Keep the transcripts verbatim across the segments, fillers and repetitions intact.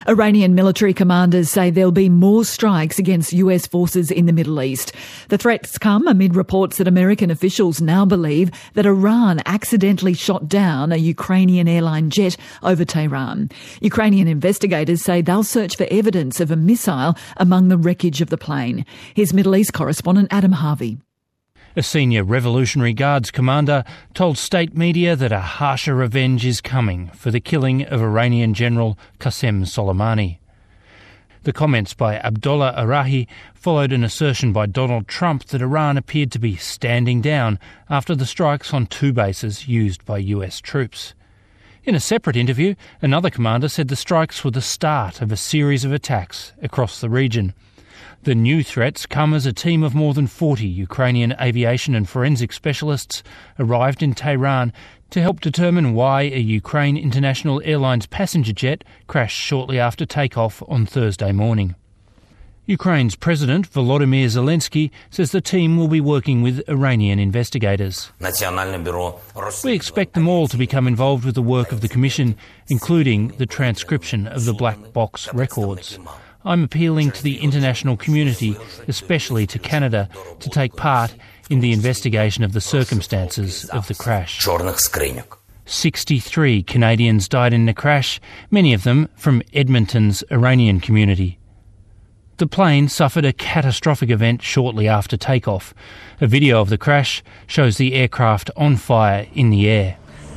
Iranian military commanders say there'll be more strikes against U S forces in the Middle East. The threats come amid reports that American officials now believe that Iran accidentally shot down a Ukrainian airline jet over Tehran. Ukrainian investigators say they'll search for evidence of a missile among the wreckage of the plane. Here's Middle East correspondent Adam Harvey. A senior Revolutionary Guards commander told state media that a harsher revenge is coming for the killing of Iranian General Qasem Soleimani. The comments by Abdollah Arahi followed an assertion by Donald Trump that Iran appeared to be standing down after the strikes on two bases used by U S troops. In a separate interview, another commander said the strikes were the start of a series of attacks across the region. The new threats come as a team of more than forty Ukrainian aviation and forensic specialists arrived in Tehran to help determine why a Ukraine International Airlines passenger jet crashed shortly after takeoff on Thursday morning. Ukraine's President Volodymyr Zelensky says the team will be working with Iranian investigators. We expect them all to become involved with the work of the Commission, including the transcription of the black box records. I'm appealing to the international community, especially to Canada, to take part in the investigation of the circumstances of the crash. sixty-three Canadians died in the crash, many of them from Edmonton's Iranian community. The plane suffered a catastrophic event shortly after takeoff. A video of the crash shows the aircraft on fire in the air.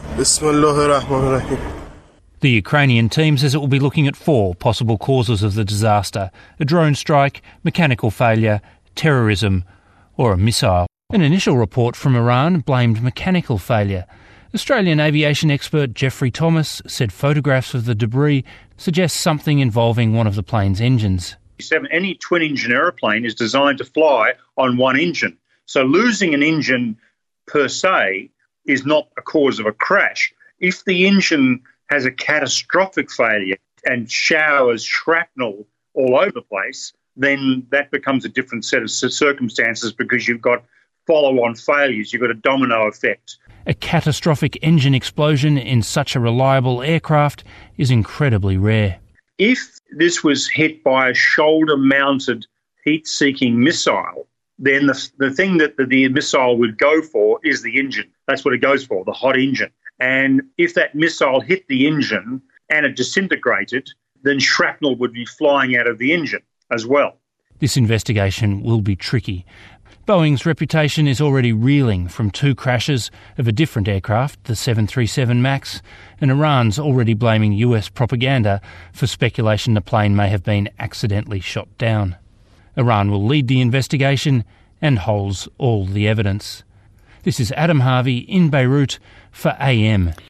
The Ukrainian team says it will be looking at four possible causes of the disaster: a drone strike, mechanical failure, terrorism, or a missile. An initial report from Iran blamed mechanical failure. Australian aviation expert Geoffrey Thomas said photographs of the debris suggest something involving one of the plane's engines. Any twin-engine aeroplane is designed to fly on one engine. So losing an engine per se is not a cause of a crash. If the engine has a catastrophic failure and showers shrapnel all over the place, then that becomes a different set of circumstances because you've got follow-on failures, you've got a domino effect. A catastrophic engine explosion in such a reliable aircraft is incredibly rare. If this was hit by a shoulder-mounted heat-seeking missile, then the, the thing that the, the missile would go for is the engine. That's what it goes for, the hot engine. And if that missile hit the engine and it disintegrated, then shrapnel would be flying out of the engine as well. This investigation will be tricky. Boeing's reputation is already reeling from two crashes of a different aircraft, the seven thirty-seven MAX, and Iran's already blaming U S propaganda for speculation the plane may have been accidentally shot down. Iran will lead the investigation and holds all the evidence. This is Adam Harvey in Beirut for A M.